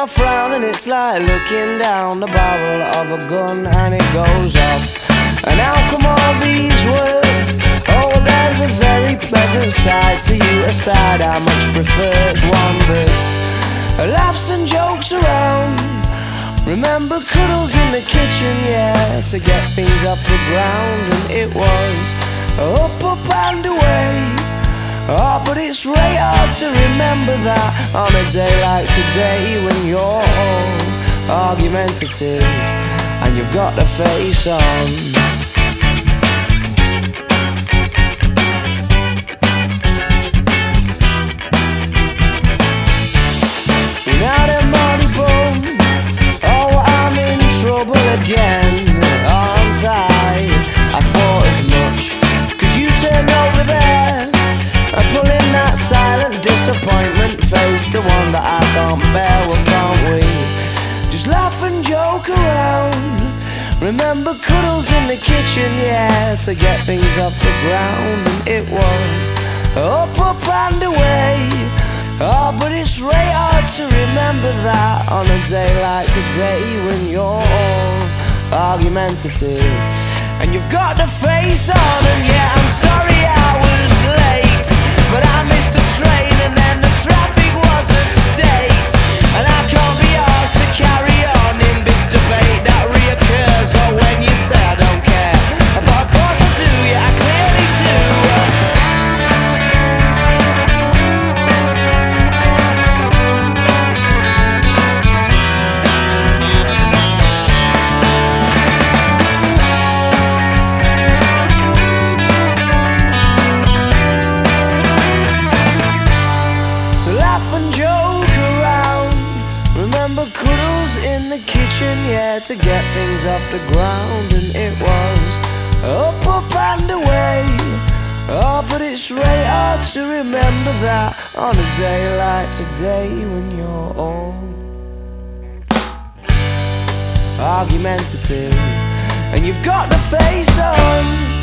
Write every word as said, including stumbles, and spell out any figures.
I frown and it's like looking down the barrel of a gun and it goes off. And how come all these words? Oh, there's a very pleasant side to you, a side I much prefer. It's one that's laughs and jokes around. Remember cuddles in the kitchen, yeah, to get things off the ground. And it was up, up and away. Oh, but it's really hard to remember that on a day like today, when you're all argumentative and you've got the face on. Now the money boom, oh, I'm in trouble again, aren't I? I thought as much, cause you turned over there and pulling that silent disappointment face, the one that I can't bear. Well, can't we just laugh and joke around? Remember cuddles in the kitchen, yeah, to get things off the ground. And it was up, up and away. Oh, but it's really hard to remember that on a day like today, when you're all argumentative and you've got the face on. And yeah, I'm sorry I was late, but I missed the train and then the traffic was a state. And I can't be asked to carry on in this debate that reoccurs. Or when you say I don't care, but of course I do, yeah, I clearly do. Remember cuddles in the kitchen, yeah, to get things off the ground. And it was up, up and away. Oh, but it's really hard to remember that on a day like today, when you're all argumentative and you've got the face on.